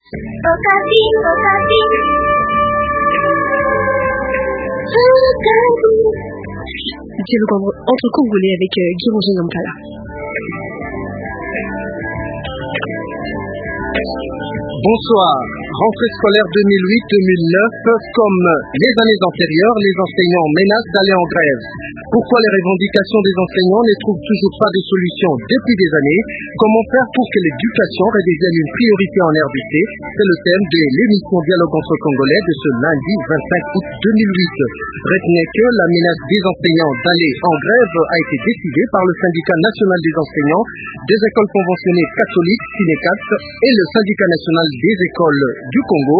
Okapi, Okapi. Dialogue entre Congolais avec Guy Nampala. Bonsoir. Rentrée scolaire 2008-2009, comme les années antérieures, les enseignants menacent d'aller en grève. Pourquoi les revendications des enseignants ne trouvent toujours pas de solution depuis des années? Comment faire pour que l'éducation redevienne une priorité en RDC? C'est le thème de l'émission Dialogue entre Congolais de ce lundi 25 août 2008. Retenez que la menace des enseignants d'aller en grève a été décidée par le syndicat national des enseignants des écoles conventionnées catholiques, SYNECAT, et le syndicat national des écoles du Congo,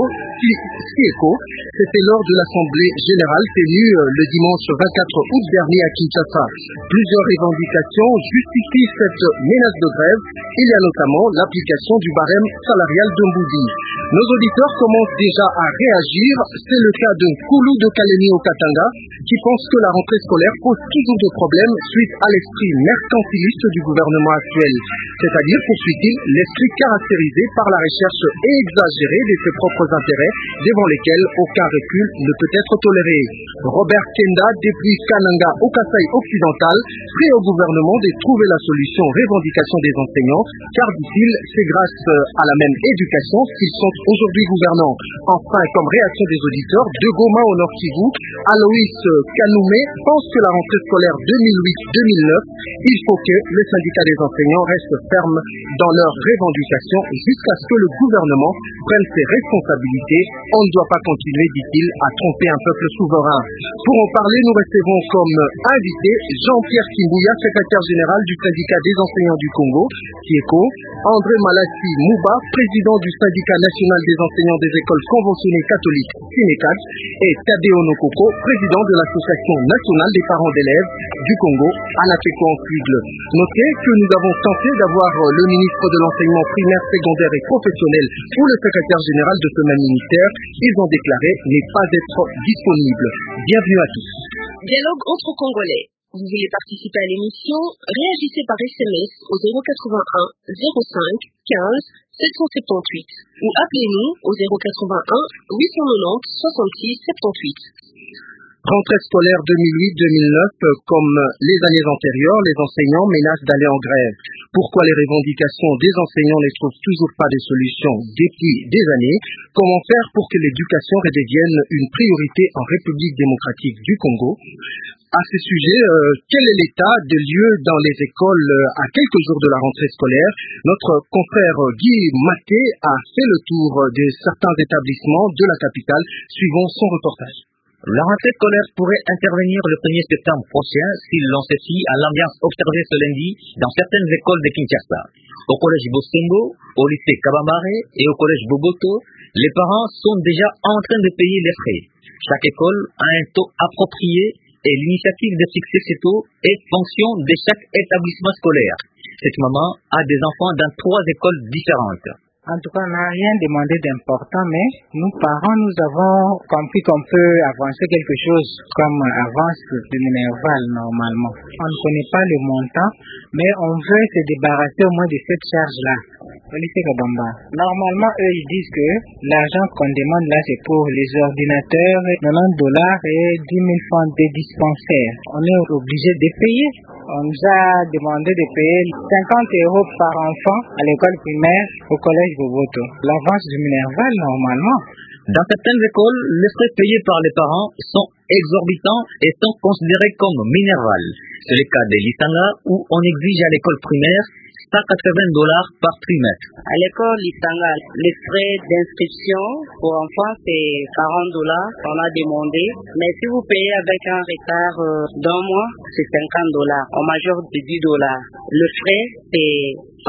SIECO. C'était lors de l'Assemblée générale tenue le dimanche 24 août dernier à Kinshasa. Plusieurs revendications justifient cette menace de grève. Il y a notamment l'application du barème salarial de Mboudi. Nos auditeurs commencent déjà à réagir. C'est le cas de Koulou de Kalemi au Katanga, qui pense que la rentrée scolaire pose toujours de problèmes suite à l'esprit mercantiliste du gouvernement actuel. C'est-à-dire, poursuit-il, l'esprit caractérisé par la recherche exagérée de ses propres intérêts, devant lesquels aucun recul ne peut être toléré. Robert Kenda, depuis Kananga au Kasaï occidental, prie au gouvernement de trouver la solution aux revendications des enseignants, car, dit-il, c'est grâce à la même éducation qu'ils sont aujourd'hui gouvernants. Enfin, comme réaction des auditeurs, de Goma au Nord Kivu, Aloïs Kanoumé pense que la rentrée scolaire 2008-2009, il faut que le syndicat des enseignants reste ferme dans leurs revendications jusqu'à ce que le gouvernement prenne ses responsabilités. On ne doit pas continuer, dit-il, à tromper un peuple souverain. Pour en parler, nous recevons comme invité Jean-Pierre Kimbouya, secrétaire général du syndicat des enseignants du Congo, SIECO, André Malassi Mouba, président du syndicat national des enseignants des écoles conventionnées catholiques, SYNECAT, et Tadeo Nokoko, président de l'association nationale des parents d'élèves du Congo, ANAPECO en sigle. Notez que nous avons tenté d'avoir le ministre de l'enseignement primaire, secondaire et professionnel ou le secrétaire général de ce même ministère. Ils ont déclaré ne pas être disponibles. Bienvenue à tous. Dialogue entre Congolais. Vous voulez participer à l'émission? Réagissez par SMS au 081 05 15 778 ou appelez-nous au 081 890 66 78. Rentrée scolaire 2008-2009, comme les années antérieures, les enseignants menacent d'aller en grève. Pourquoi les revendications des enseignants ne trouvent toujours pas de solution depuis des années? Comment faire pour que l'éducation redevienne une priorité en République démocratique du Congo? À ce sujet, quel est l'état des lieux dans les écoles à quelques jours de la rentrée scolaire? Notre confrère Guy Maté a fait le tour de certains établissements de la capitale. Suivons son reportage. La rentrée scolaire pourrait intervenir le 1er septembre prochain si l'on se fie à l'ambiance observée ce lundi dans certaines écoles de Kinshasa. Au collège Bostongo, au lycée Kabamare et au collège Boboto, les parents sont déjà en train de payer les frais. Chaque école a un taux approprié et l'initiative de fixer ce taux est fonction de chaque établissement scolaire. Cette maman a des enfants dans 3 écoles différentes. En tout cas, on n'a rien demandé d'important, mais nous, parents, nous avons compris qu'on peut avancer quelque chose comme avance de Minerval normalement. On ne connaît pas le montant, mais on veut se débarrasser au moins de cette charge-là. Au lycée Kabamba. Normalement, eux, ils disent que l'argent qu'on demande là, c'est pour les ordinateurs, $90 et 10 000 francs des dispensaires. On est obligé de payer. On nous a demandé de payer 50 € par enfant à l'école primaire, au collège Boboto. L'avance du Minerval, normalement. Dans certaines écoles, les frais payés par les parents sont exorbitants et sont considérés comme Minerval. C'est le cas de l'Isanga où on exige à l'école primaire $180 par trimestre. À l'école Isanga, les frais d'inscription pour enfants, c'est $40 qu'on a demandé. Mais si vous payez avec un retard d'un mois, c'est $50. On majore de $10. Le frais, c'est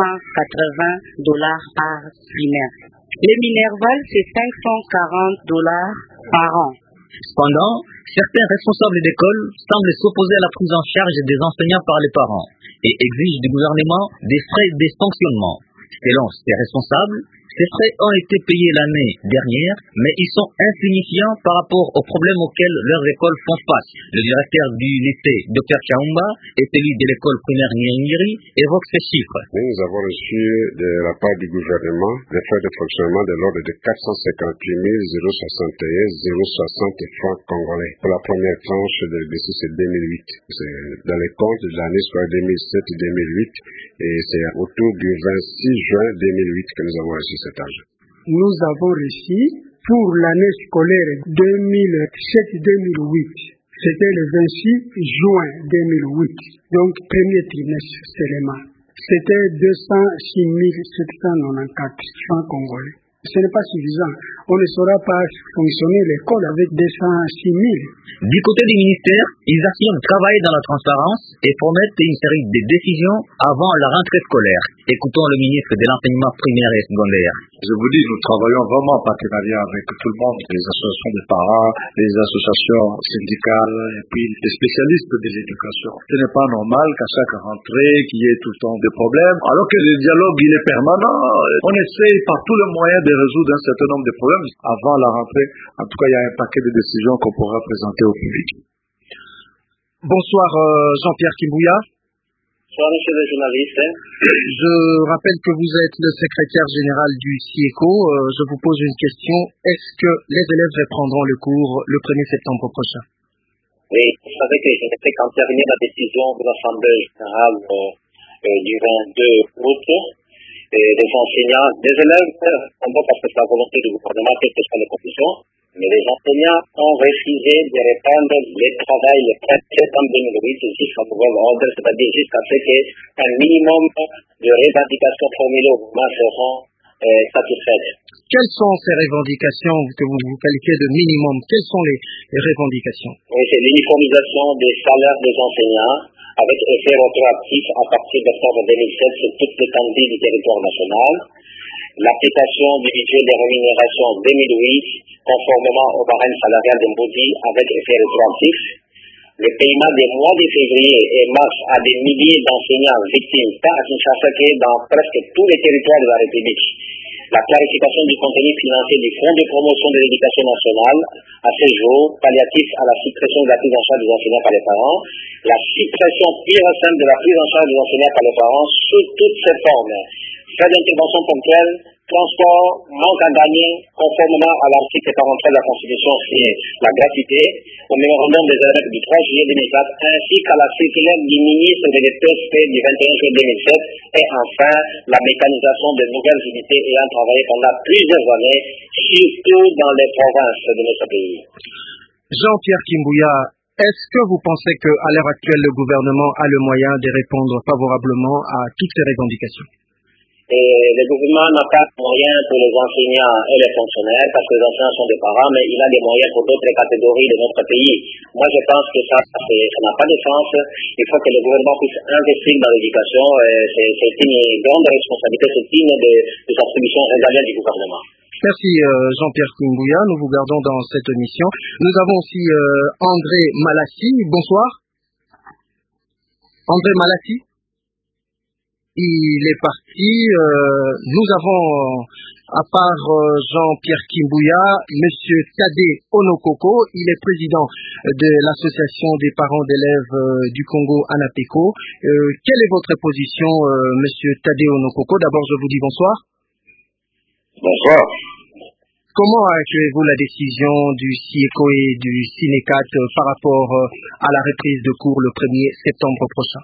$180 par trimestre. Les Minerval, c'est $540 par an. Cependant, certains responsables d'école semblent s'opposer à la prise en charge des enseignants par les parents et exigent du gouvernement des frais de fonctionnement. Selon ces responsables, Ces frais ont été payés l'année dernière, mais ils sont insignifiants par rapport aux problèmes auxquels leurs écoles font face. Le directeur du lycée, Dr Chaumba, et celui de l'école primaire Nyangiri évoquent ces chiffres. Nous avons reçu de la part du gouvernement des frais de fonctionnement de l'ordre de 458 061,060 francs congolais. Pour la première tranche de l'exercice 2008. C'est dans les comptes de l'année scolaire 2007-2008 et c'est autour du 26 juin 2008 que nous avons reçu cet argent. Nous avons reçu pour l'année scolaire 2007-2008. C'était le 26 juin 2008, donc premier trimestre seulement. C'était 206 794 francs congolais. Ce n'est pas suffisant. On ne saura pas fonctionner l'école avec 206 000. Du côté du ministère, ils affirment travailler dans la transparence et promettent une série de décisions avant la rentrée scolaire. Écoutons le ministre de l'enseignement primaire et secondaire. Je vous dis, nous travaillons vraiment en partenariat avec tout le monde, les associations de parents, les associations syndicales et puis les spécialistes de l'éducation. Ce n'est pas normal qu'à chaque rentrée, qu'il y ait tout le temps des problèmes, alors que le dialogue il est permanent. On essaye par tous les moyens de résoudre un certain nombre de problèmes avant la rentrée. En tout cas, il y a un paquet de décisions qu'on pourra présenter au public. Bonsoir Jean-Pierre Kimbouya. Bonsoir monsieur le journaliste. Je rappelle que vous êtes le secrétaire général du CIECO. Je vous pose une question. Est-ce que les élèves reprendront le cours le 1er septembre prochain? Oui, vous savez que quand il y a venu la décision de l'Assemblée générale du 22 août, des enseignants, des élèves, parce que c'est la volonté du gouvernement, quelles que soient les conditions, mais les enseignants ont refusé de reprendre le travail le 4 septembre 2008 jusqu'à nouvel ordre, c'est-à-dire jusqu'à ce qu'un minimum de revendications formulées au gouvernement seront satisfaites. Quelles sont ces revendications que vous qualifiez de minimum? Quelles sont les revendications? Oui, c'est l'uniformisation des salaires des enseignants avec effet rétroactif à partir d'octobre 2007 sur toute l'étendue du territoire national, l'application du budget des rémunérations 2008 conformément au barème salarial de Mbodi avec effet rétroactif, le paiement des mois de février et mars à des milliers d'enseignants victimes, pas à Kinshasa que dans presque tous les territoires de la République. La clarification du contenu financier du Fonds de promotion de l'éducation nationale, à ce jour, palliatif à la suppression de la prise en charge des enseignants par les parents, la suppression pure et simple de la prise en charge des enseignants par les parents sous toutes ses formes, frais d'intervention ponctuelle, transport, manque à gagner, conformément à l'article 43 de la Constitution, c'est la gratuité, au mémorandum des évêques du 3 juillet 2004, ainsi qu'à la circulaire du ministre de l'EPSP du 21 juillet 2007, et enfin, la mécanisation de nouvelles unités ayant travaillé pendant plusieurs années, surtout dans les provinces de notre pays. Jean-Pierre Kimbouya, est-ce que vous pensez qu'à l'heure actuelle, le gouvernement a le moyen de répondre favorablement à toutes ces revendications? Le gouvernement n'a pas de moyens pour les enseignants et les fonctionnaires, parce que les enseignants sont des parents, mais il a des moyens pour d'autres catégories de notre pays. Moi, je pense que ça n'a pas de sens. Il faut que le gouvernement puisse investir dans l'éducation. C'est une grande responsabilité, c'est une des attributions régaliennes du gouvernement. Merci Jean-Pierre Kimbouya, nous vous gardons dans cette émission. Nous avons aussi André Malassi. Bonsoir. André Malassi. Il est parti. Nous avons, à part Jean-Pierre Kimbouya, Monsieur Tadé Onokoko. Il est président de l'association des parents d'élèves du Congo, ANAPECO. Quelle est votre position, Monsieur Tadé Onokoko? D'abord, je vous dis bonsoir. Bonsoir. Comment accueillez-vous la décision du CIECO et du SINECAT par rapport à la reprise de cours le 1er septembre prochain?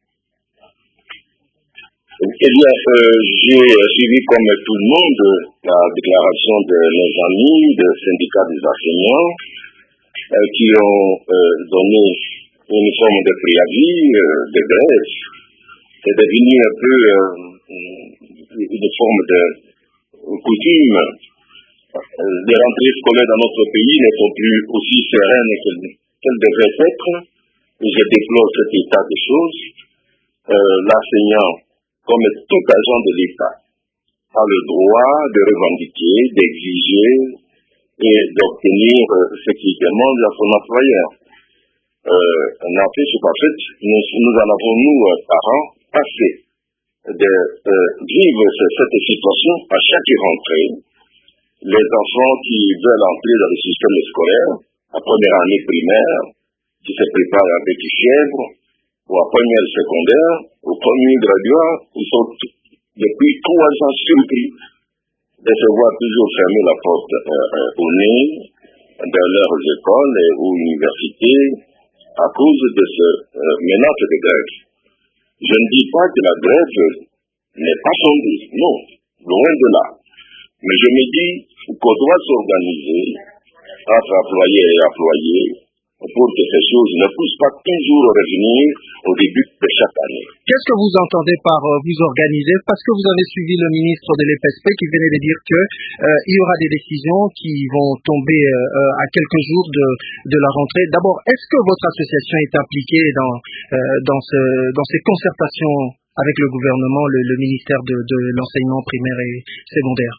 Eh bien, j'ai suivi comme tout le monde la déclaration de nos amis, des syndicats des enseignants, qui ont donné une forme de préavis, de grève. C'est devenu un peu une forme de coutume. Les rentrées scolaires dans notre pays ne sont plus aussi sereines qu'elles devraient être. Je déplore cet état de choses. L'enseignant, comme tout agent de l'État, a le droit de revendiquer, d'exiger et d'obtenir ce qu'il demande à son employeur. N'empêche pas fait, nous en avons, nous, parents, assez de vivre cette situation à chaque rentrée. Les enfants qui veulent entrer dans le système scolaire, à première année primaire, qui se préparent avec fièvre, ou à première secondaire, au premier graduat, ils sont depuis 3 ans surpris de se voir toujours fermer la porte au nez dans leurs écoles ou universités à cause de ce menace de grève. Je ne dis pas que la grève n'est pas fondée, non, loin de là. Mais je me dis qu'on doit s'organiser entre employés et employés pour que ces choses ne puissent pas toujours revenir au début de chaque année. Qu'est-ce que vous entendez par vous organiser? Parce que vous avez suivi le ministre de l'EPSP qui venait de dire que il y aura des décisions qui vont tomber à quelques jours de la rentrée. D'abord, est-ce que votre association est impliquée dans ces concertations avec le gouvernement, le ministère de l'enseignement primaire et secondaire?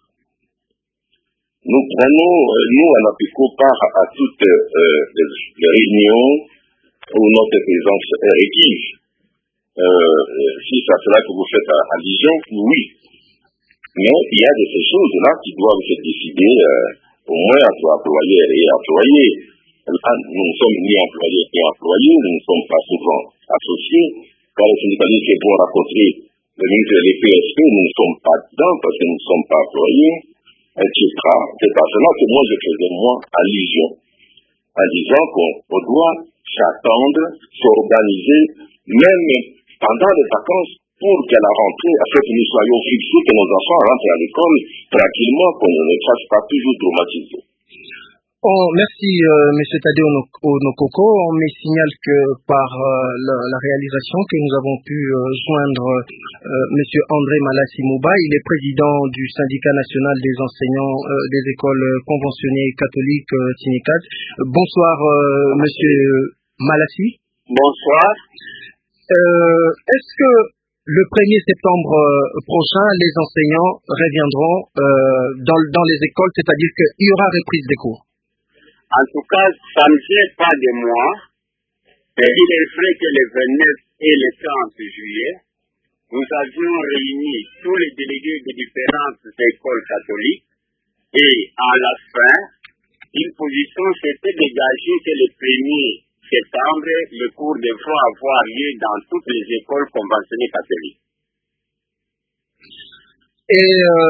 Nous prenons, nous, à l'APICO, part à toutes les réunions où notre présence est requise. Si c'est à cela que vous faites allusion, oui. Mais il y a de ces choses-là qui doivent se décider au moins entre employés et employés. Là, nous ne sommes ni employés ni employés, nous ne sommes pas souvent associés. Quand les syndicalistes vont rencontrer le ministre de l'EPSP, nous ne sommes pas dedans parce que nous ne sommes pas employés. Etc. C'est à cela que moi je faisais allusion en disant qu'on doit s'attendre, s'organiser, même pendant les vacances, pour qu'à la rentrée, à ce que nous soyons fixés, que nos enfants rentrent à l'école tranquillement, qu'on ne les fasse pas toujours traumatiser. Merci M. Tadeo Onokoko. On me signale que par la réalisation que nous avons pu joindre M. André Malassi Mouba, il est président du syndicat national des enseignants des écoles conventionnées catholiques SYNECAD. Bonsoir M. Malassi. Bonsoir. Est-ce que le 1er septembre prochain, les enseignants reviendront dans les écoles, c'est-à-dire qu'il y aura reprise des cours? En tout cas, ça ne vient pas de moi. Mais il est vrai que le 29 et le 30 juillet, nous avions réuni tous les délégués des différentes écoles catholiques et à la fin, une position s'était dégagée que le 1er septembre, les cours devront avoir lieu dans toutes les écoles conventionnées catholiques. Et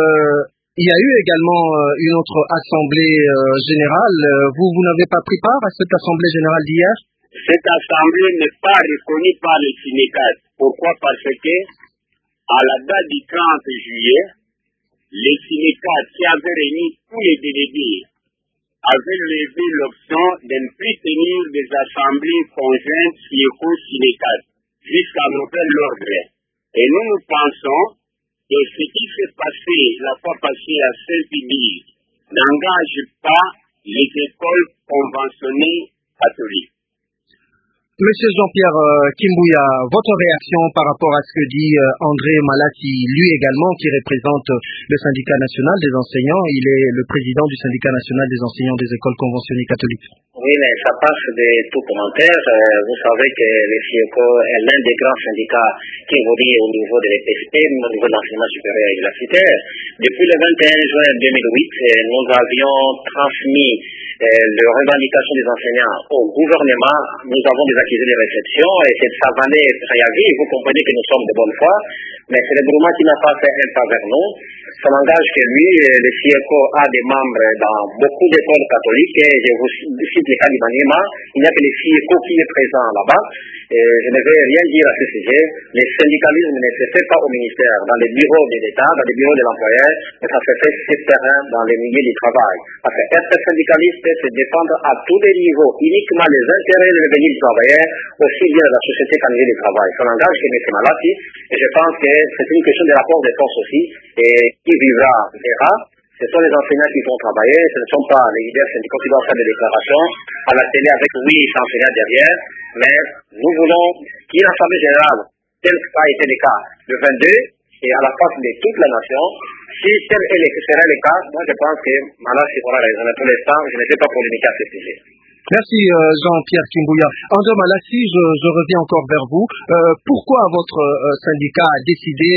il y a eu également une autre assemblée générale. Vous n'avez pas pris part à cette assemblée générale d'hier? Cette assemblée n'est pas reconnue par les syndicats. Pourquoi? Parce que, à la date du 30 juillet, les syndicats qui avaient réuni tous les délégués avaient levé l'option de ne plus tenir des assemblées conjointes syndicales jusqu'à nouvel ordre. Et nous pensons que ce qui s'est passé la fois passée à Saint-Pédis n'engage pas les écoles conventionnées catholiques. Monsieur Jean-Pierre Kimbouya, votre réaction par rapport à ce que dit André Malassi, lui également, qui représente le syndicat national des enseignants, il est le président du syndicat national des enseignants des écoles conventionnées catholiques. Oui, mais ça passe de tout commentaire. Vous savez que le FIECO est l'un des grands syndicats qui évolue au niveau de l'EPSP, au niveau de l'enseignement supérieur et universitaire. Depuis le 21 juin 2008, nous avions transmis les revendications des enseignants au gouvernement. Nous avons des accusés de réception et cette savannée préavis. Vous comprenez que nous sommes de bonne foi, mais c'est le gouvernement qui n'a pas fait un pas vers nous. Ça n'engage que lui, le FIECO a des membres dans beaucoup d'écoles catholiques et je vous cite les cas du Maniema, il n'y a que le FIECO qui est présent là-bas. Je ne vais rien dire à ce sujet. Le syndicalisme ne se fait pas au ministère, dans les bureaux de l'État, dans les bureaux de l'employeur, mais ça se fait sur terrain dans les milieux du travail. Parce que être syndicaliste, c'est défendre à tous les niveaux, uniquement les intérêts et les revenus du travailleur, aussi bien de la société qu'en milieu du travail. Ça n'engage que M. Malassi, et je pense que c'est une question de rapport de force aussi, et qui vivra, verra. Ce sont les enseignants qui vont travailler, ce ne sont pas les leaders syndicaux qui doivent faire des déclarations à la télé avec 8 enseignants derrière, mais nous voulons qu'il y ait une assemblée générale, tel que ça a été le cas le 22, et à la face de toute la nation. Si tel sera le cas, moi je pense que Malassi aura raison. Pour l'instant, je ne vais pas polémiquer à ce sujet. Merci Jean-Pierre Kimbouya. André Malassi, je reviens encore vers vous. Pourquoi votre syndicat a décidé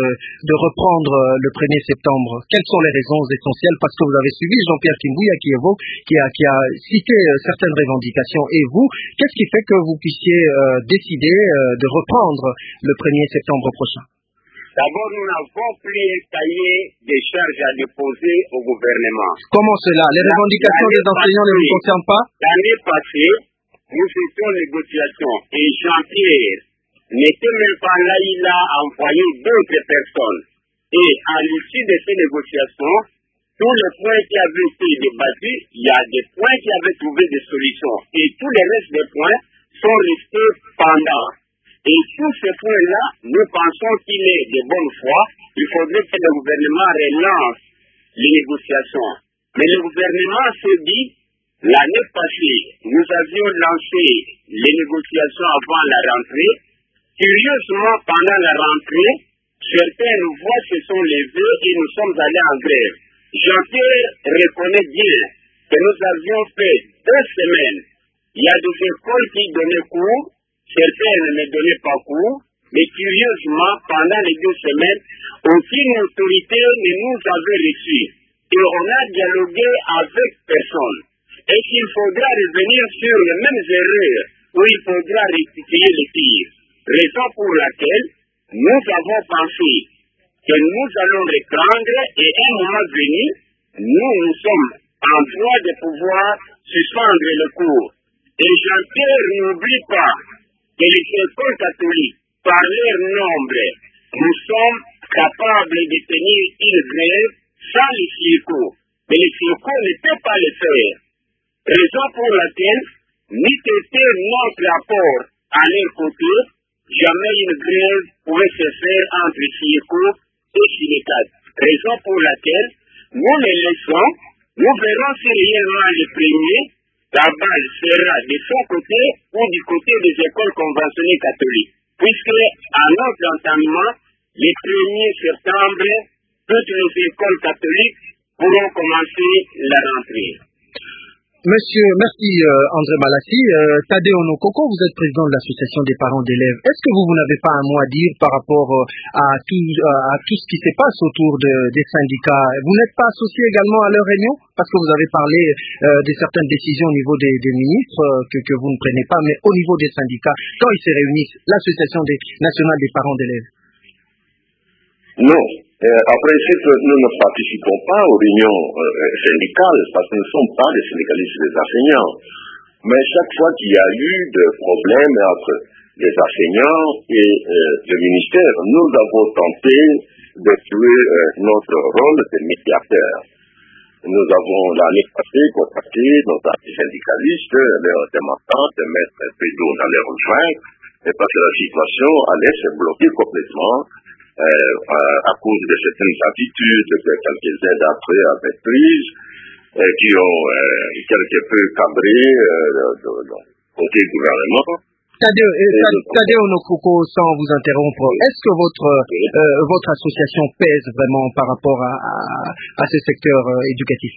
de reprendre le 1er septembre? Quelles sont les raisons essentielles? Parce que vous avez suivi Jean-Pierre Kimbouya qui a cité certaines revendications. Et vous, qu'est-ce qui fait que vous puissiez décider de reprendre le 1er septembre prochain? D'abord, nous n'avons plus un cahier des charges à déposer au gouvernement. Comment cela? Les revendications des enseignants ne vous concernent pas? L'année passée, nous étions en négociation et Jean-Pierre n'était même pas là, il a envoyé d'autres personnes. Et à l'issue de ces négociations, tous les points qui avaient été débattus, il y a des points qui avaient trouvé des solutions. Et tous les restes des points sont restés pendants. Et sur ce point-là, nous pensons qu'il est de bonne foi. Il faudrait que le gouvernement relance les négociations. Mais le gouvernement s'est dit, l'année passée, nous avions lancé les négociations avant la rentrée. Curieusement, pendant la rentrée, certaines voix se sont levées et nous sommes allés en grève. Jean-Pierre reconnaît bien que nous avions fait 2 semaines. Il y a des écoles qui donnaient cours. Certaines ne donnaient pas cours, mais curieusement, pendant les 2 semaines, aucune autorité ne nous avait reçus. Et on a dialogué avec personne. Et qu'il faudra revenir sur les mêmes erreurs, où il faudra rectifier les tirs. Raison pour laquelle nous avons pensé que nous allons reprendre et à un moment venu, nous sommes en droit de pouvoir suspendre le cours. Et Jean-Pierre n'oublie pas que les écoles catholiques, par leur nombre, nous sommes capables de tenir une grève sans les CIECO. Mais les CIECO ne peuvent pas le faire. Raison pour laquelle, ni était notre apport à leur côté, jamais une grève pouvait se faire entre CIECO et SINECAD. Raison pour laquelle, nous les laissons, nous verrons si réellement les premiers, la balle sera de son côté ou du côté des écoles conventionnées catholiques. Puisque, à notre entendement, le 1er septembre, toutes les écoles catholiques pourront commencer la rentrée. Monsieur, merci André Malassi. Tadeo Nokoko, vous êtes président de l'association des parents d'élèves. Est-ce que vous n'avez pas un mot à dire par rapport à tout ce qui se passe autour des syndicats? Vous n'êtes pas associé également à leurs réunions? Parce que vous avez parlé de certaines décisions au niveau des ministres que vous ne prenez pas, mais au niveau des syndicats, quand ils se réunissent, l'association nationale des parents d'élèves? Non. En principe, nous ne participons pas aux réunions syndicales parce que nous ne sommes pas des syndicalistes des enseignants. Mais chaque fois qu'il y a eu des problèmes entre les enseignants et le ministère, nous avons tenté de jouer notre rôle de médiateur. Nous avons l'année passée contacté nos amis syndicalistes, leur demandant de mettre un peu d'eau dans leurs rejoints, parce que la situation allait se bloquer complètement. À cause de certaines attitudes que quelques-uns d'entre eux avaient prises, qui ont quelque peu cabré côté gouvernement. Tadeo Nokoko, sans vous interrompre, est-ce que votre association pèse vraiment par rapport à ce secteur éducatif?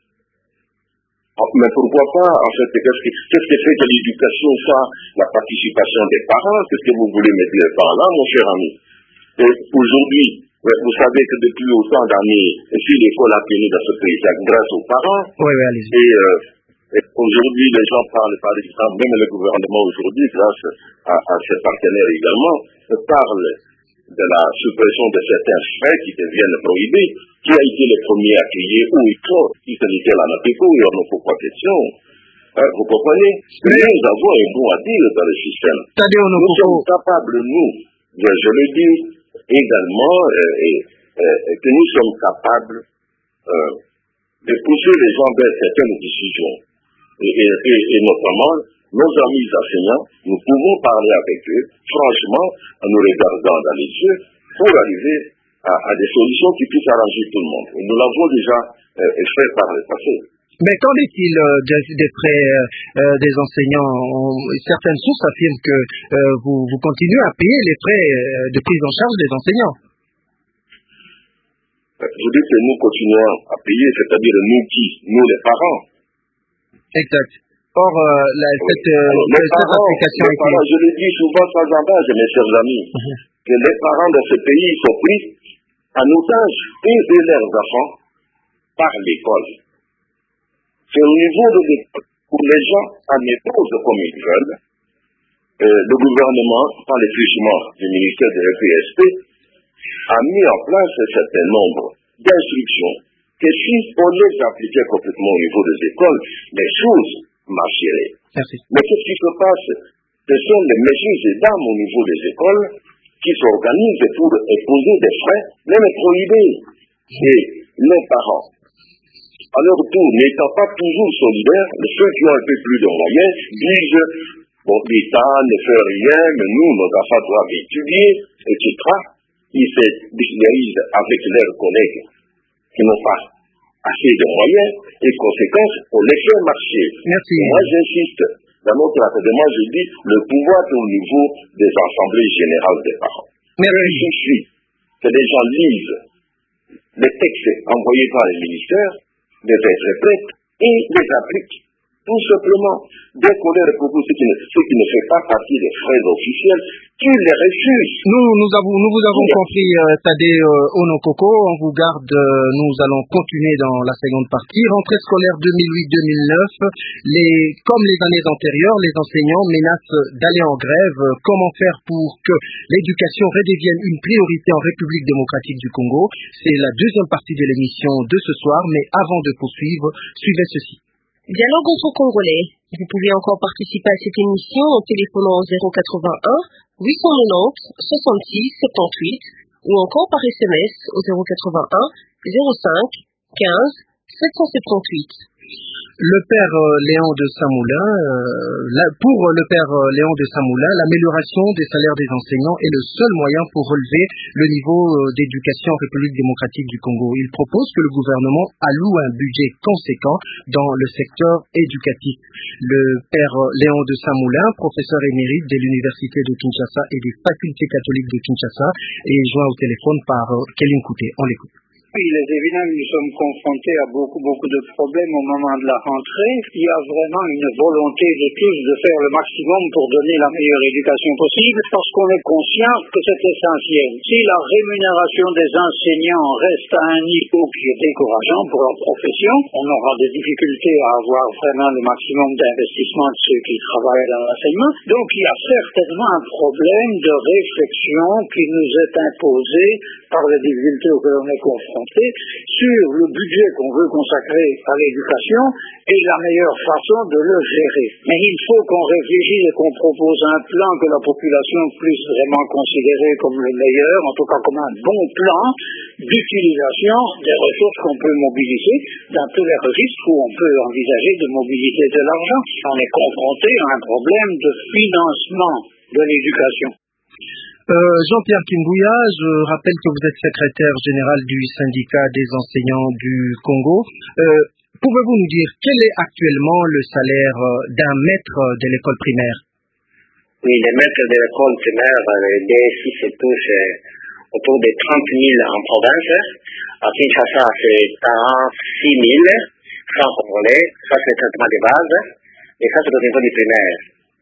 Mais pourquoi pas? En fait, qu'est-ce que fait que l'éducation, ça, la participation des parents? Qu'est-ce que vous voulez me dire par là, mon cher ami? Et aujourd'hui, vous savez que depuis autant d'années, si l'école a tenu dans ce pays, c'est grâce aux parents. Oui, allez-y. Et aujourd'hui, les gens parlent, par exemple, même le gouvernement aujourd'hui, grâce à ses partenaires également, parle de la suppression de certains frais qui deviennent prohibés. Qui a été le premier à crier haut et fort, si ce n'était la NAPECO, il n'y en a pas question. Vous comprenez? Mais nous avons un mot à dire dans le système. Nous sommes capables, nous, je le dis, également que nous sommes capables de pousser les gens vers certaines décisions. Et notamment, nos amis enseignants, nous pouvons parler avec eux, franchement, en nous regardant dans les yeux, pour arriver à des solutions qui puissent arranger tout le monde. Et nous l'avons déjà fait par le passé. Mais qu'en est-il des frais des enseignants? Certaines sources affirment que vous continuez à payer les frais de prise en charge des enseignants. Vous dites que nous continuons à payer, c'est-à-dire nous qui? Nous les parents. Exact. Or, cette application les parents, je le dis souvent sans embâche, mes chers amis, que les parents de ce pays sont pris en otage, eux et leurs enfants, par l'école. C'est au niveau de l'école où les gens en éposent comme ils veulent. Le gouvernement, par les fléchements du ministère de l'EPSP, a mis en place un certain nombre d'instructions que si on les appliquait complètement au niveau des écoles, les choses marcheraient. Merci. Mais qu'est-ce qui se passe? Ce sont les messieurs et dames au niveau des écoles qui s'organisent pour imposer des frais, même prohibés. Et les parents, à leur tour, n'étant pas toujours solidaires, ceux qui ont un peu plus de moyens disent bon, l'État ne fait rien, mais nous, nos enfants doivent étudier, etc. Ils se désolidarisent avec leurs collègues qui n'ont pas assez de moyens et conséquences pour les faire marcher. Merci. Moi, j'insiste, dans notre académie, je dis, le pouvoir est au niveau des assemblées générales des parents. Merci. Il suffit que les gens lisent les textes envoyés par les ministères, les interprètent et les appliquent. Tout simplement, dès qu'on les propose ce qui ne fait pas partie des frais officiels, qu'ils les refusent. Nous vous avons compris, Tadé Onokoko. On vous garde, nous allons continuer dans la seconde partie. Rentrée scolaire 2008-2009. Comme les années antérieures, les enseignants menacent d'aller en grève. Comment faire pour que l'éducation redevienne une priorité en République démocratique du Congo? C'est la deuxième partie de l'émission de ce soir, mais avant de poursuivre, suivez ceci. Dialogue entre Congolais. Vous pouvez encore participer à cette émission en téléphonant au 081 890 66 78 ou encore par SMS au 081 05 15 778. Le père Léon de Saint-Moulin, pour le père Léon de Saint-Moulin, l'amélioration des salaires des enseignants est le seul moyen pour relever le niveau d'éducation en République démocratique du Congo. Il propose que le gouvernement alloue un budget conséquent dans le secteur éducatif. Le père Léon de Saint-Moulin, professeur émérite de l'Université de Kinshasa et des facultés catholiques de Kinshasa, est joint au téléphone par Kéline Kouté. On l'écoute. Il est évident que nous sommes confrontés à beaucoup de problèmes au moment de la rentrée. Il y a vraiment une volonté de tous de faire le maximum pour donner la meilleure éducation possible parce qu'on est conscient que c'est essentiel. Si la rémunération des enseignants reste à un niveau qui est décourageant pour leur profession, on aura des difficultés à avoir vraiment le maximum d'investissement de ceux qui travaillent dans l'enseignement. Donc il y a certainement un problème de réflexion qui nous est imposé par les difficultés auxquelles on est confronté sur le budget qu'on veut consacrer à l'éducation et la meilleure façon de le gérer. Mais il faut qu'on réfléchisse et qu'on propose un plan que la population puisse vraiment considérer comme le meilleur, en tout cas comme un bon plan d'utilisation des ressources qu'on peut mobiliser dans tous les registres où on peut envisager de mobiliser de l'argent. On est confronté à un problème de financement de l'éducation. Jean-Pierre Kimbouya, je rappelle que vous êtes secrétaire général du syndicat des enseignants du Congo. Pouvez-vous nous dire quel est actuellement le salaire d'un maître de l'école primaire? Oui, les maîtres de l'école primaire, les DSI se touchent autour de 30 000 en province. À Kinshasa, c'est 46 000 francs congolais. Ça, c'est le traitement de base. Et ça, c'est au niveau du primaire.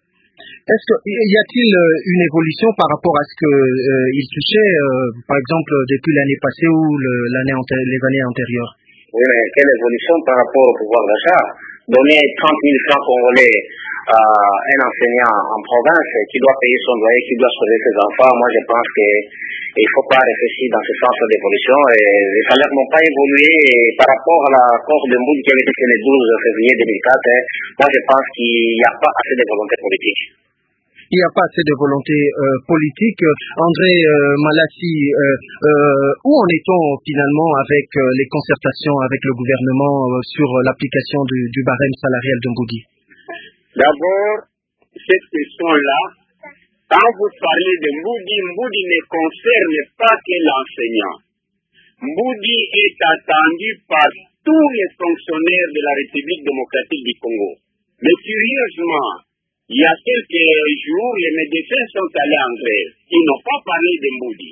Y a-t-il une évolution par rapport à ce qu'il touchait, par exemple, depuis l'année passée ou les années antérieures? Oui, mais quelle évolution par rapport au pouvoir d'achat? Donner 30 000 francs congolais à un enseignant en province qui doit payer son loyer, qui doit sauver ses enfants, moi je pense qu'il ne faut pas réfléchir dans ce sens d'évolution. Et les salaires n'ont pas évolué par rapport à l'accord de Mboudi qui avait été fait le 12 février 2004. Moi je pense qu'il n'y a pas assez de volonté politique. Il n'y a pas assez de volonté politique. André Malassi, où en est-on finalement avec les concertations avec le gouvernement sur l'application du barème salarial de Mboudi? D'abord, cette question-là, quand vous parlez de Mboudi, Mboudi ne concerne pas que l'enseignant. Mboudi est attendu par tous les fonctionnaires de la République démocratique du Congo. Mais curieusement, il y a quelques jours, les médecins sont allés en grève. Ils n'ont pas parlé de Mboudi.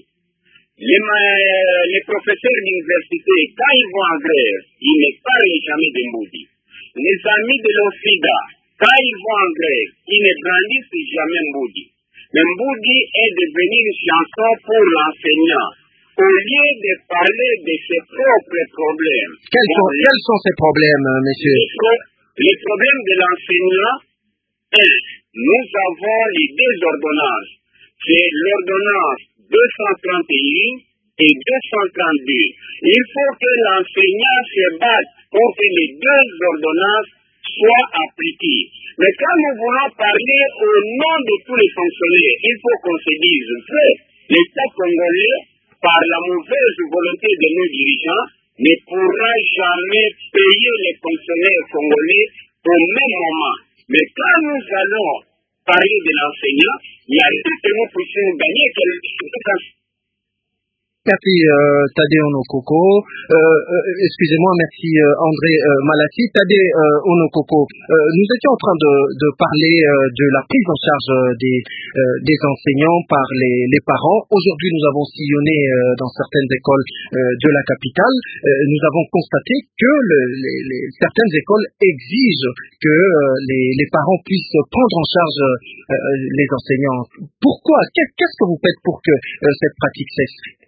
Les professeurs d'université, quand ils vont en grève, ils ne parlent jamais de Mboudi. Les amis de l'OFIDA, Quand ils vont en grève, ils ne brandissent jamais Mboudi. Mais Mboudi est devenu une chanson pour l'enseignant. Au lieu de parler de ses propres problèmes. Quels sont ces problèmes, monsieur? Les problèmes de l'enseignant, nous avons les deux ordonnances. C'est l'ordonnance 231 et 232. Il faut que l'enseignant se batte pour que les deux ordonnances soient appliquées. Mais quand nous voulons parler au nom de tous les fonctionnaires, il faut qu'on se dise que l'État congolais, par la mauvaise volonté de nos dirigeants, ne pourra jamais payer les fonctionnaires congolais au même moment. Mais quand nous allons parler de l'enseignant, il y a tout que nous puissions gagner quelque chose. Merci Tadé Onokoko. Excusez-moi, merci André Malassi. Tadé Onokoko, nous étions en train de parler de la prise en charge des enseignants par les parents. Aujourd'hui, nous avons sillonné dans certaines écoles de la capitale. Nous avons constaté que certaines écoles exigent que les parents puissent prendre en charge les enseignants. Pourquoi? Qu'est-ce que vous faites pour que cette pratique cesse?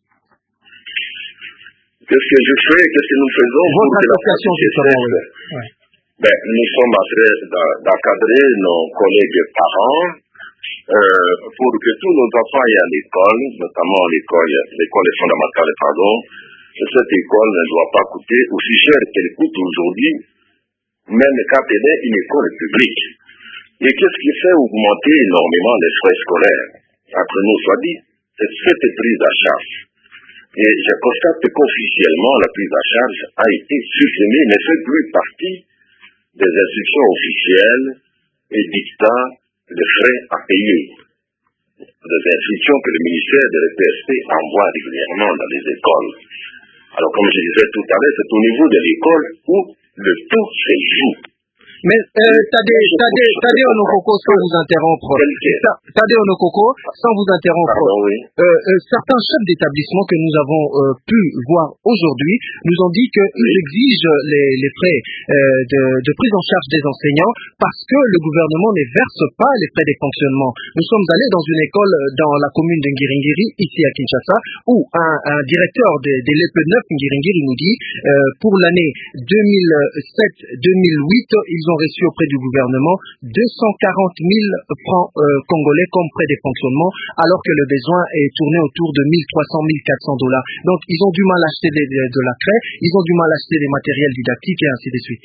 Qu'est-ce que je fais? Qu'est-ce que nous faisons? Votre association, justement. Nous sommes en train d'encadrer nos collègues parents pour que tous nos enfants aillent à l'école, notamment l'école fondamentale, Cette école ne doit pas coûter aussi cher qu'elle coûte aujourd'hui, même quand elle est une école publique. Et qu'est-ce qui fait augmenter énormément les frais scolaires? Entre nous soit dit, c'est cette prise à charge. Et je constate qu'officiellement, la prise à charge a été supprimée, ne fait plus partie des instructions officielles et dictats de frais à payer. Des instructions que le ministère de l'EPSP envoie régulièrement dans les écoles. Alors, comme je disais tout à l'heure, c'est au niveau de l'école où le tout se joue. Mais Tadé Onokoko, sans vous interrompre, certains chefs d'établissement que nous avons pu voir aujourd'hui nous ont dit qu'ils exigent les frais de prise en charge des enseignants parce que le gouvernement ne verse pas les frais de fonctionnement. Nous sommes allés dans une école dans la commune de Ngiringiri, ici à Kinshasa, où un directeur de l'EPE 9 Ngiringiri nous dit pour l'année 2007-2008, ils ont reçu auprès du gouvernement 240 000 francs congolais comme frais de fonctionnement, alors que le besoin est tourné autour de 1300-1400 dollars. Donc, ils ont du mal à acheter de la craie, ils ont du mal à acheter des matériels didactiques et ainsi de suite.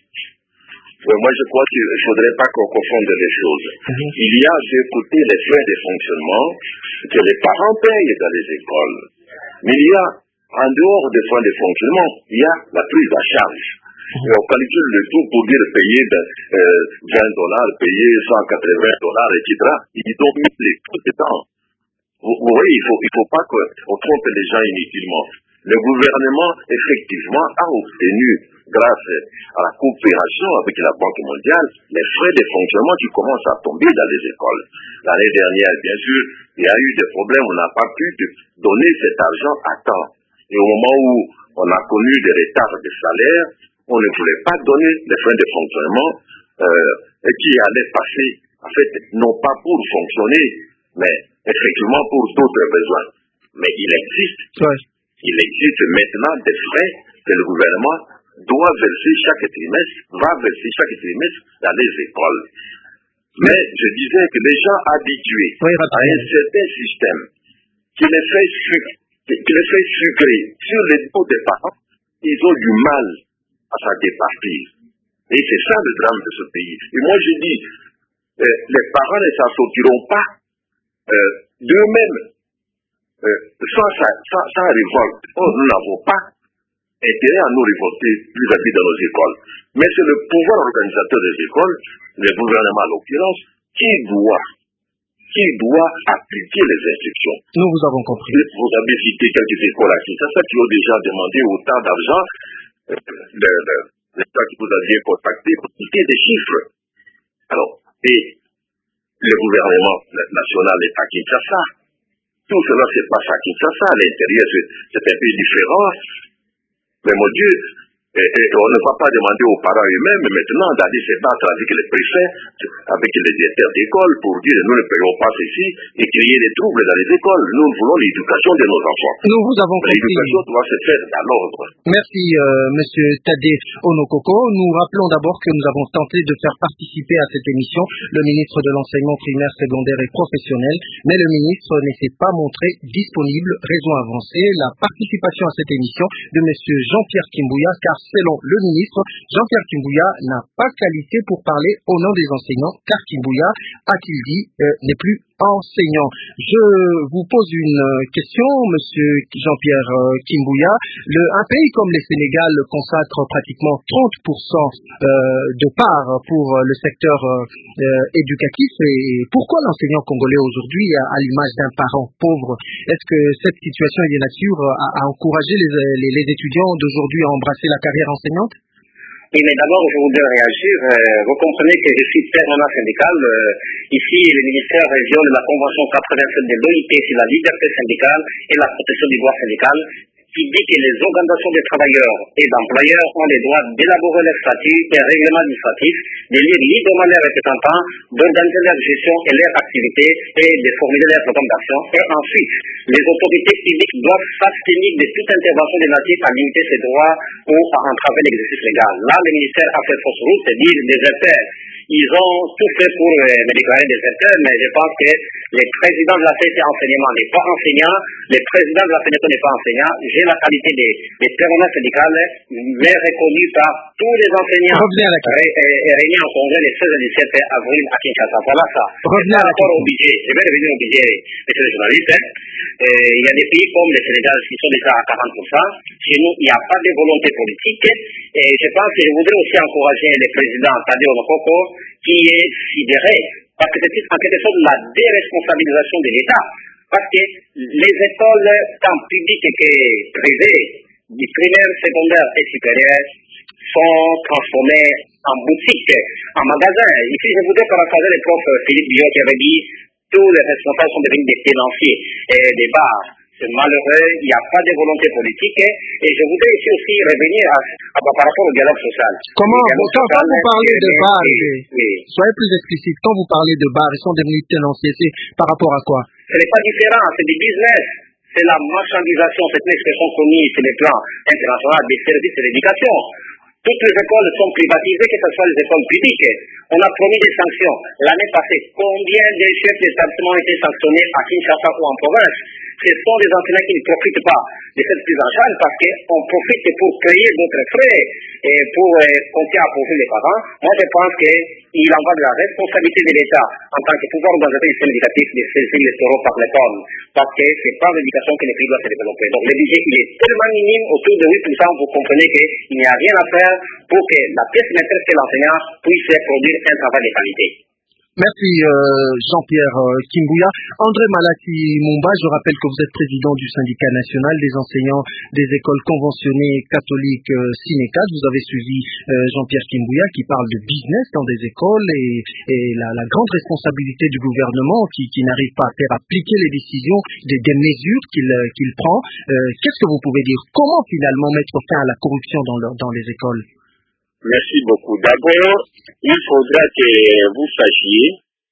Moi, je crois qu'il ne faudrait pas qu'on confonde les choses. Il y a d'un côté les frais de fonctionnement que les parents payent dans les écoles. Mais il y a, en dehors des frais de fonctionnement, il y a la prise à charge. Et on calcule le tout pour dire payer 20 dollars, payer 180 dollars, etc. Ils ont mis les tout le temps. Vous voyez, il faut pas qu'on trompe les gens inutilement. Le gouvernement, effectivement, a obtenu, grâce à la coopération avec la Banque mondiale, les frais de fonctionnement qui commencent à tomber dans les écoles. L'année dernière, bien sûr, il y a eu des problèmes, on n'a pas pu donner cet argent à temps. Et au moment où on a connu des retards de salaire, on ne voulait pas donner les frais de fonctionnement qui allaient passer, en fait, non pas pour fonctionner, mais effectivement pour d'autres besoins. Mais il existe maintenant des frais que le gouvernement doit verser chaque trimestre, va verser chaque trimestre dans les écoles. Mais je disais que les gens habitués à un certain système qui les fait sucrer sur les dos des parents, ils ont du mal à s'en départir. Et c'est ça le drame de ce pays. Et moi je dis, les parents ne s'en sortiront pas d'eux-mêmes sans révolte. Nous n'avons pas intérêt à nous révolter vis-à-vis de nos écoles. Mais c'est le pouvoir organisateur des écoles, le gouvernement en l'occurrence, qui doit appliquer les instructions. Nous vous avons compris. Vous avez cité quelques écoles à Kinshasa qui ont déjà demandé autant d'argent. L'État que vous aviez contacté pour citer des chiffres. Alors, et le gouvernement national est à Kinshasa. Tout cela se passe à Kinshasa. À l'intérieur, c'est un peu différent. Mais mon Dieu, on ne va pas demander aux parents eux-mêmes maintenant d'aller se battre avec les préfets, avec les directeurs d'école pour dire nous ne payons pas ceci et créer des troubles dans les écoles. Nous voulons l'éducation de nos enfants. Nous vous avons compris. L'éducation doit se faire dans l'ordre. Merci, Monsieur Tadé Onokoko. Nous rappelons d'abord que nous avons tenté de faire participer à cette émission le ministre de l'enseignement primaire, secondaire et professionnel, mais le ministre ne s'est pas montré disponible. Raison avancée, la participation à cette émission de Monsieur Jean-Pierre Kimbouya, car selon le ministre, Jean-Pierre Kimbouya n'a pas qualité pour parler au nom des enseignants, car Kimbouya, a-t-il dit, n'est plus enseignant. Je vous pose une question, Monsieur Jean-Pierre Kimbouya. Un pays comme le Sénégal consacre pratiquement 30% de part pour le secteur éducatif. Et pourquoi l'enseignant congolais aujourd'hui, à l'image d'un parent pauvre, est-ce que cette situation est de nature à encourager les étudiants d'aujourd'hui à embrasser la carrière enseignante? Oui, mais d'abord, je voudrais réagir. Vous comprenez que je suis permanent syndical. Ici, le ministère viole la Convention 87 de l'OIT sur la liberté syndicale et la protection du droit syndical, qui dit que les organisations des travailleurs et d'employeurs ont le droit d'élaborer leurs statuts et règlements administratifs, d'élire librement leurs représentants, d'organiser leur gestion et leurs activités et de formuler leurs recommandations. Et ensuite, les autorités publiques doivent s'abstenir de toute intervention de nature à limiter ces droits ou à entraver l'exercice légal. Là, le ministère a fait fausse route et dit déserteurs. Ils ont tout fait pour me déclarer déserteur, mais je pense que le président de la CEC enseignement n'est pas enseignant, le président de la FENECO n'est pas enseignant. J'ai la qualité des permanents syndicales, mais reconnu par tous les enseignants et réunis en congrès les 16 et 17 avril à Kinshasa. Voilà ça. Par rapport au budget, je vais revenir au budget, monsieur le journaliste. Il y a des pays comme le Sénégal qui sont déjà à 40%. Chez nous, il n'y a pas de volonté politique. Et je pense que je voudrais aussi encourager le président Tadé Onokoko, qui est sidéré, parce que c'est en quelque sorte la déresponsabilisation de l'État. Parce que les écoles, tant publiques que privées, du primaire, secondaire et supérieur, sont transformées en boutiques, en magasins. Ici, je voudrais paraphraser le prof Philippe Biot qui avait dit tous les responsables sont devenus des tenanciers et des bars. C'est malheureux, il n'y a pas de volonté politique. Et je voudrais ici aussi revenir par rapport au dialogue social. Quand vous parlez de bars, soyez plus explicite, quand vous parlez de bars, ils sont devenus tenanciers, c'est par rapport à quoi? Ce n'est pas différent, c'est du business. C'est la marchandisation, c'est une expression connue sur le plan international des services de l'éducation. Toutes les écoles sont privatisées, que ce soit les écoles publiques. On a promis des sanctions. L'année passée, combien de chefs d'établissement ont été sanctionnés à Kinshasa ou en province? Ce sont des enseignants qui ne profitent pas de cette prise en charge parce qu'on profite pour payer d'autres frais et pour compter à poursuivre les parents. Moi, je pense qu'il en va de la responsabilité de l'État en tant que pouvoir organisateur du système éducatif de saisir les taureaux par l'école. Parce que c'est par l'éducation que les pays doivent se développer. Donc, le budget, il est tellement minime, autour de 8%, vous comprenez qu'il n'y a rien à faire pour que la pièce maîtresse que l'enseignant puisse produire un travail de qualité. Merci Jean-Pierre Kimbouya. André Malati Mumba, je rappelle que vous êtes président du syndicat national des enseignants des écoles conventionnées catholiques SINECAD. Vous avez suivi Jean-Pierre Kimbouya qui parle de business dans des écoles et la grande responsabilité du gouvernement qui n'arrive pas à faire appliquer les décisions, des mesures qu'il prend. Qu'est-ce que vous pouvez dire? Comment finalement mettre fin à la corruption dans les écoles? Merci beaucoup. D'abord, il faudra que vous sachiez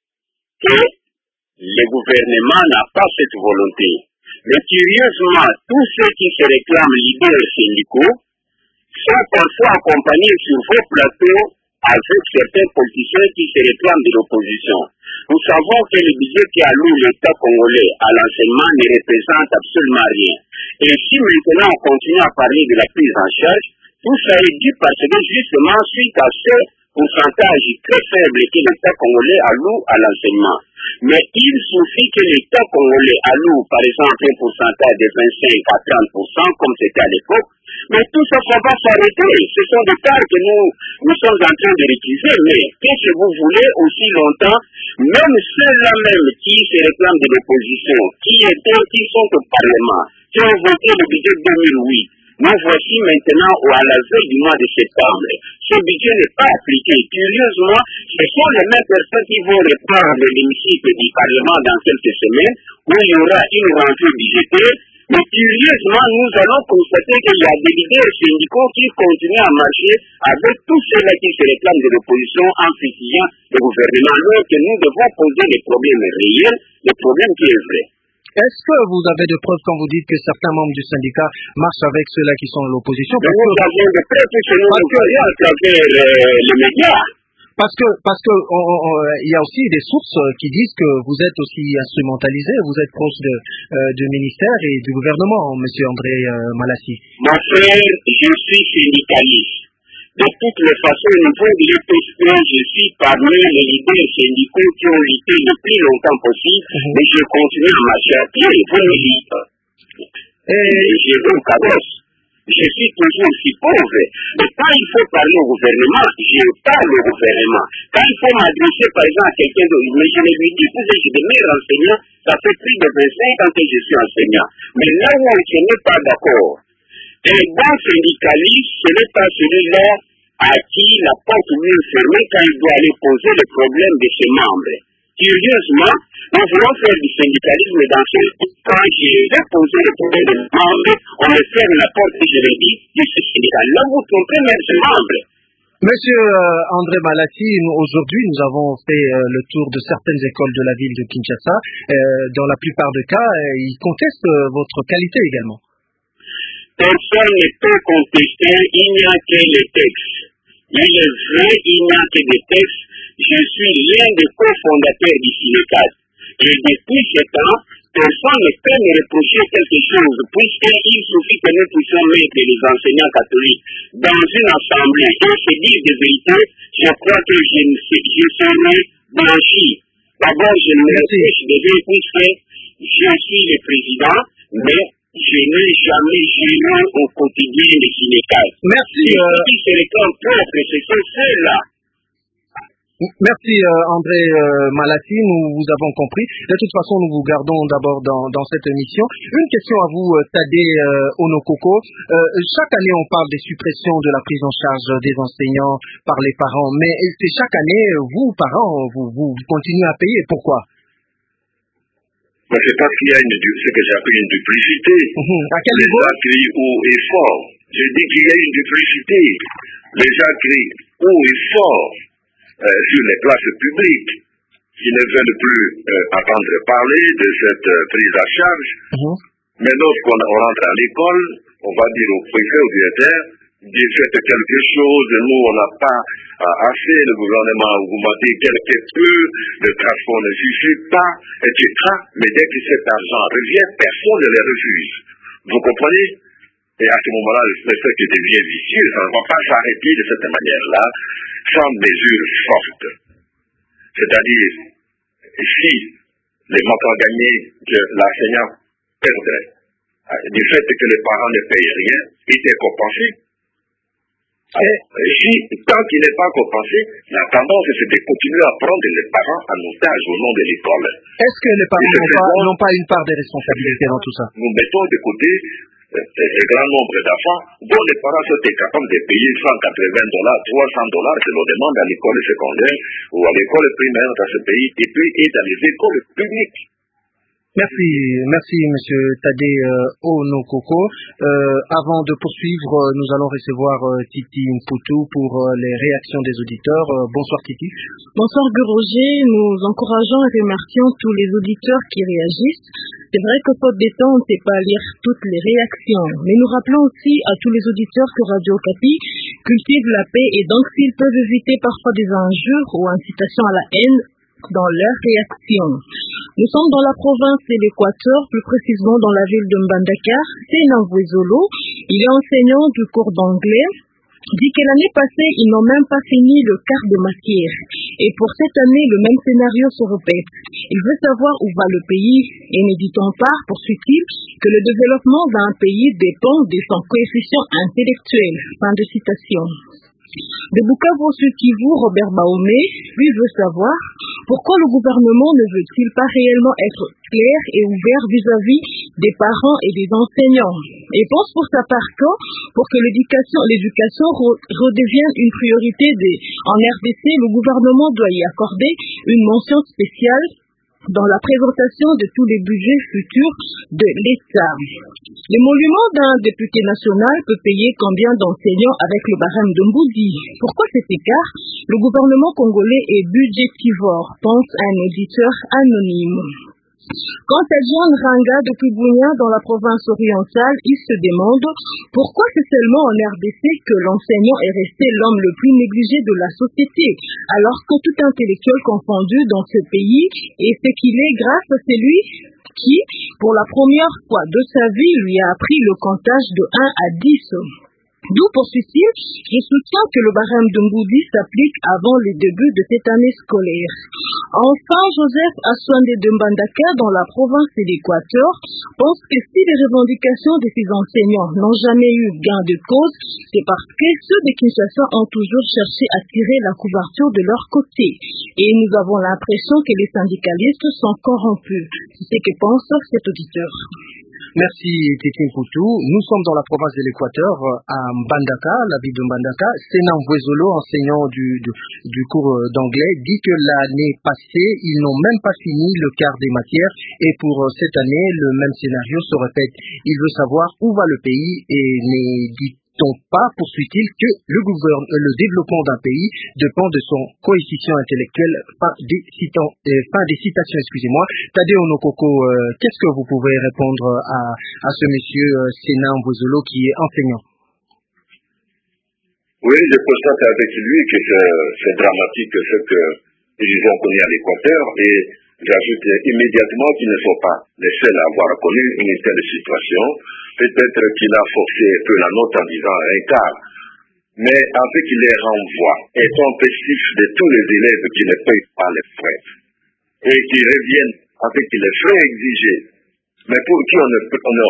que le gouvernement n'a pas cette volonté. Mais curieusement, tous ceux qui se réclament leaders syndicaux sont parfois accompagnés sur vos plateaux avec certains politiciens qui se réclament de l'opposition. Nous savons que le budget qui alloue l'État congolais à l'enseignement ne représente absolument rien. Et si maintenant on continue à parler de la prise en charge, tout ça est dû parce que justement suite à ce pourcentage très faible que l'État congolais alloue à l'enseignement. Mais il suffit que l'État congolais alloue par exemple un pourcentage de 25 à 30% comme c'était à l'époque. Mais tout ça va s'arrêter. Ce sont des parts que nous sommes en train de réutiliser. Mais qu'est-ce que vous voulez aussi longtemps, même ceux-là même qui se réclament de l'opposition, qui sont au Parlement, qui ont voté le budget 2008, nous voici maintenant à la veille du mois de septembre. Ce budget n'est pas appliqué. Curieusement, ce sont les mêmes personnes qui vont reprendre l'hémicycle du Parlement dans quelques semaines où il y aura une rentrée budgétaire Mais curieusement, nous allons constater qu'il y a des leaders syndicaux qui continuent à marcher avec tous ceux-là qui se réclament de l'opposition en critiquant le gouvernement, alors que nous devons poser les problèmes réels, les problèmes qui sont vrais. Est-ce que vous avez des preuves quand vous dites que certains membres du syndicat marchent avec ceux-là qui sont l'opposition? Nous avons des preuves que nous voyons à travers les médias. Parce que il y a aussi des sources qui disent que vous êtes aussi instrumentalisé, vous êtes proche du ministère et du gouvernement, monsieur André Malassi. Mon frère, je suis syndicaliste. De toutes les façons, au niveau de l'EPSP, je suis parmi les leaders syndicaux qui ont lutté le plus longtemps possible, mais je continue à marcher à pied, vous me dites. Et je veux un carrosse. Je suis toujours aussi pauvre. Mais quand il faut parler au gouvernement, je parle au gouvernement. Quand il faut m'adresser par exemple à quelqu'un d'autre, mais je lui dis que j'ai de meilleurs enseignants, ça fait plus de 25 ans que je suis enseignant. Mais là où on ne n'est pas d'accord, un bon syndicaliste, ce n'est pas celui-là à qui la porte lui est fermée quand il doit aller poser le problème de ses membres. Curieusement, nous voulons faire du syndicalisme dans ce quand je vais poser le problème de mes membres, on me ferme la porte et je le dis, du syndicat. Là, vous trompez même ses membres. Monsieur André Malassi, aujourd'hui nous avons fait le tour de certaines écoles de la ville de Kinshasa. Dans la plupart des cas, ils contestent votre qualité également. Personne ne peut contester, il n'y a que les textes. Il est vrai, il n'y a que des textes. Je suis l'un des cofondateurs du syndicat. Et depuis ce temps, personne ne peut me reprocher quelque chose, puisqu'il suffit que nous puissions mettre les enseignants catholiques dans une assemblée et se dire des vérités, je crois que je serai blanchi. D'abord, je me reproche de dire, puisque je suis le président, mais je n'ai jamais géré au quotidien des syndicats. Merci. Ceux qui se réclament propres, ce sont ceux-là. Merci André Malassi, nous vous avons compris. De toute façon, nous vous gardons d'abord dans cette émission. Une question à vous, Tadé Onokoko. Chaque année, on parle des suppressions de la prise en charge des enseignants par les parents, mais c'est chaque année, vous, parents, vous continuez à payer. Pourquoi? C'est parce qu'il y a ce que j'appelle une duplicité. À quel niveau? Les gens crient haut et fort. Je dis qu'il y a une duplicité. Les gens crient haut et fort sur les places publiques. Ils ne veulent plus entendre parler de cette prise à charge. Mais lorsqu'on rentre à l'école, on va dire au préfet, au directeur, faites quelque chose, nous on n'a pas assez, le gouvernement a augmenté quelque peu, le transport ne suffit pas, etc. Mais dès que cet argent revient, personne ne les refuse. Vous comprenez? Et à ce moment-là, le préfet qui devient vicieux, ça ne va pas s'arrêter de cette manière-là, sans mesures fortes. C'est-à-dire, si les montants gagnés que l'enseignant perdrait, du fait que les parents ne payent rien, étaient compensés. Tant qu'il n'est pas compensé, la tendance c'est de continuer à prendre les parents en otage au nom de l'école. Est-ce que les parents n'ont pas une part de responsabilité dans tout ça? Nous mettons de côté un grand nombre d'enfants dont les parents sont capables de payer $180, $300 que l'on demande à l'école secondaire ou à l'école primaire dans ce pays et puis et dans les écoles publiques. Merci monsieur Tadé Onokoko. Avant de poursuivre, nous allons recevoir Titi Mputu pour les réactions des auditeurs. Bonsoir Titi. Bonsoir Roger, nous encourageons et remercions tous les auditeurs qui réagissent. C'est vrai que faute de temps, on ne sait pas lire toutes les réactions, mais nous rappelons aussi à tous les auditeurs que Radio Okapi cultive la paix et donc s'ils peuvent éviter parfois des injures ou incitations à la haine dans leurs réactions. Nous sommes dans la province de l'Équateur, plus précisément dans la ville de Mbandaka. C'est Namvouezolo. Il est enseignant du cours d'anglais. Dit que l'année passée, ils n'ont même pas fini le quart de matière. Et pour cette année, le même scénario se répète. Il veut savoir où va le pays et ne dit-on pas, poursuit-il, que le développement d'un pays dépend de son coefficient intellectuel. Fin de citation. De Bukavu sur Kivu, Robert Baomé, lui veut savoir pourquoi le gouvernement ne veut-il pas réellement être clair et ouvert vis-à-vis des parents et des enseignants. Et pense pour sa part pour que l'éducation redevienne une priorité en RDC, le gouvernement doit y accorder une mention spéciale dans la présentation de tous les budgets futurs de l'État. L'émolument d'un député national peut payer combien d'enseignants avec le barème de Mboudi? Pourquoi cet écart? Le gouvernement congolais est budgétivore, pense un auditeur anonyme. Quant à John Ranga de Pubunia dans la province orientale, il se demande pourquoi c'est seulement en RDC que l'enseignant est resté l'homme le plus négligé de la société, alors que tout intellectuel confondu dans ce pays est ce qu'il est grâce à celui qui, pour la première fois de sa vie, lui a appris le comptage de 1 à 10. D'où poursuit-il? Je soutiens que le barème de Mboudi s'applique avant les débuts de cette année scolaire. Enfin, Joseph Aswande de Mbandaka, dans la province de l'Équateur, pense que si les revendications de ces enseignants n'ont jamais eu gain de cause, c'est parce que ceux de Kinshasa ont toujours cherché à tirer la couverture de leur côté. Et nous avons l'impression que les syndicalistes sont corrompus. C'est ce que pense cet auditeur. Merci Tétine Koutou. Nous sommes dans la province de l'Équateur, à Mbandaka, la ville de Mbandaka. Sénan Vouezolo, enseignant du cours d'anglais, dit que l'année passée, ils n'ont même pas fini le quart des matières et pour cette année, le même scénario se répète. Il veut savoir où va le pays et n'est pas, poursuit-il, que le développement d'un pays dépend de son coefficient intellectuel. Fin des citations, excusez-moi. Tadeo Nokoko, qu'est-ce que vous pouvez répondre à ce monsieur Sénan Vouezolo qui est enseignant? Oui, je constate avec lui que c'est dramatique ce que ils ont connu à l'Équateur et j'ajoute immédiatement qu'ils ne sont pas les seuls à avoir connu une telle situation. Peut-être qu'il a forcé un peu la note en disant un quart. Mais avec les renvois et tempestif de tous les élèves qui ne payent pas les frais et qui reviennent avec les frais exigés, mais pour qui on ne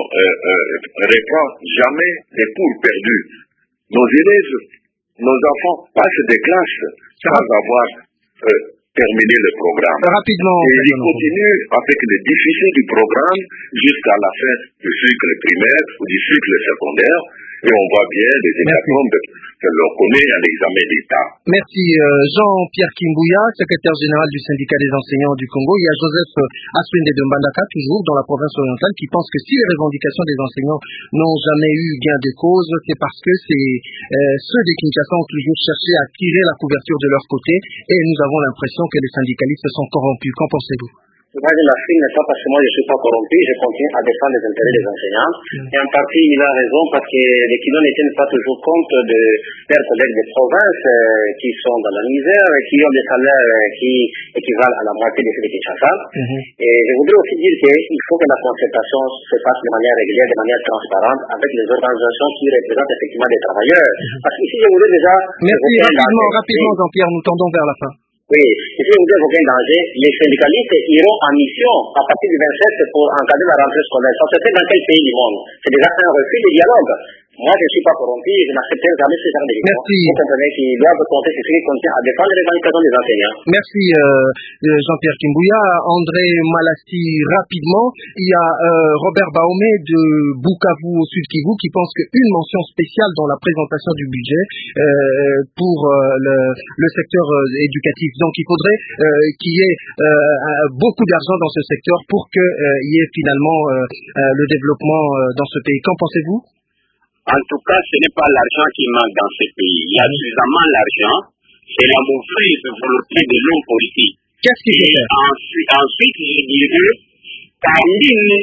reprend jamais les cours perdus. Nos élèves, nos enfants passent des classes sans avoir terminé le programme. Rapidement. Et ils continuent avec les déficits du programme jusqu'à la fin du cycle primaire ou du cycle secondaire. Et on voit bien les hécatombes que l'on connaît à l'examen d'État. Merci. Jean-Pierre Kimbouya, secrétaire général du syndicat des enseignants du Congo. Il y a Joseph Aswende de Mbandaka, toujours dans la province orientale, qui pense que si les revendications des enseignants n'ont jamais eu gain de cause, c'est parce que ceux des Kinshasa ont toujours cherché à tirer la couverture de leur côté et nous avons l'impression que les syndicalistes sont corrompus. Qu'en pensez-vous? Moi, je l'affirme pas parce que moi je ne suis pas corrompu, je continue à défendre les intérêts des enseignants. Et en partie, il a raison parce que les Kinons ne tiennent pas toujours compte de leurs collègues de province qui sont dans la misère et qui ont des salaires qui équivalent à la moitié de ceux de Kinshasa. Et je voudrais aussi dire qu'il faut que la concertation se fasse de manière régulière, de manière transparente avec les organisations qui représentent effectivement des travailleurs. Parce qu'ici, je voudrais déjà... Merci, rapidement Jean-Pierre, nous tendons vers la fin. Oui, ici vous avez aucun danger. Les syndicalistes iront en mission à partir du 27 pour encadrer la rentrée scolaire. Ça se fait dans quel pays du monde? C'est déjà un refus de dialogue. Moi, je ne suis pas corrompu, je n'accepterai jamais ce genre de questions. Merci. Vous comprenez qu'ils doivent compter sur ce qui contient à défendre les revendications des enseignants. Merci Jean-Pierre Kimbouya. André Malassi, rapidement. Il y a Robert Baomé de Bukavu au Sud Kivu qui pense qu'une mention spéciale dans la présentation du budget pour le secteur éducatif. Donc il faudrait qu'il y ait beaucoup d'argent dans ce secteur pour qu'il y ait finalement le développement dans ce pays. Qu'en pensez-vous? En tout cas, ce n'est pas l'argent qui manque dans ce pays. Il y a suffisamment l'argent. C'est la mauvaise volonté de l'homme politique. Qu'est-ce qu'il faut faire? Ensuite, je dirais, parmi nous,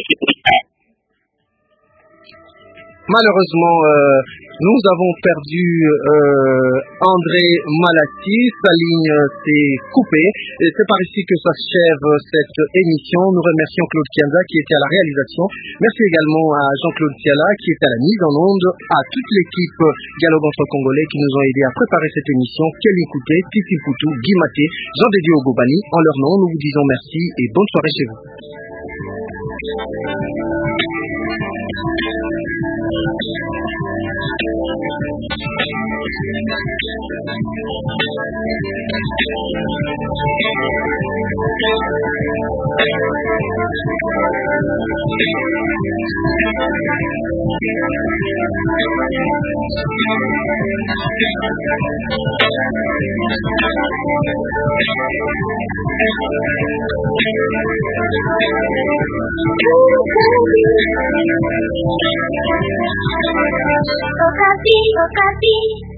malheureusement, nous avons perdu André Malassi, sa ligne s'est coupée. Et c'est par ici que s'achève cette émission. Nous remercions Claude Kianza qui était à la réalisation. Merci également à Jean-Claude Tiala qui est à la mise en onde, à toute l'équipe Dialogue entre Congolais qui nous ont aidés à préparer cette émission. Kelly Kouté, Titi Poutou, Guy Maté, Jean Dédieu Ogobani. En leur nom, nous vous disons merci et bonne soirée chez vous. Okapi.